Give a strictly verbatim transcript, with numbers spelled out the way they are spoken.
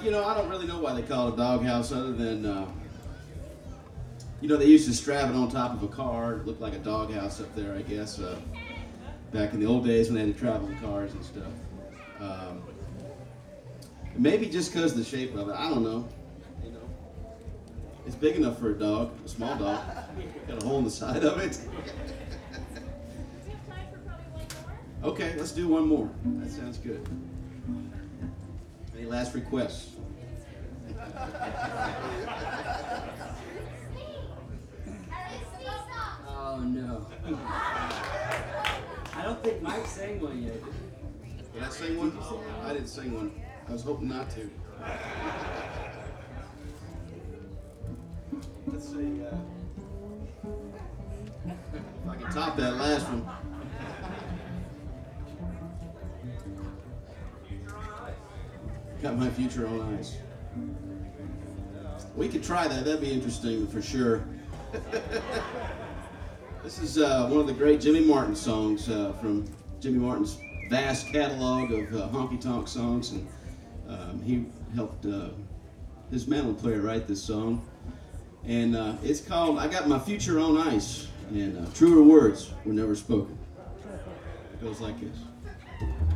you know, I don't really know why they call it a doghouse other than, uh, you know, they used to strap it on top of a car. It looked like a doghouse up there, I guess, uh, back in the old days when they had to travel in cars and stuff. Um, maybe just because of the shape of it. I don't know. You know, it's big enough for a dog, a small dog. Got a hole in the side of it. Okay, let's do one more. That sounds good. Any last requests? Oh no. I don't think Mike sang one yet. Did I sing one? I didn't sing one. I was hoping not to. Let's see. Uh, if I can top that last one. Got my future on ice. We could try that. That'd be interesting for sure. This is uh, one of the great Jimmy Martin songs uh, from Jimmy Martin's vast catalog of uh, honky-tonk songs, and um, he helped uh, his mandolin player write this song. And uh, it's called "I Got My Future on Ice," and uh, truer words were never spoken. It goes like this.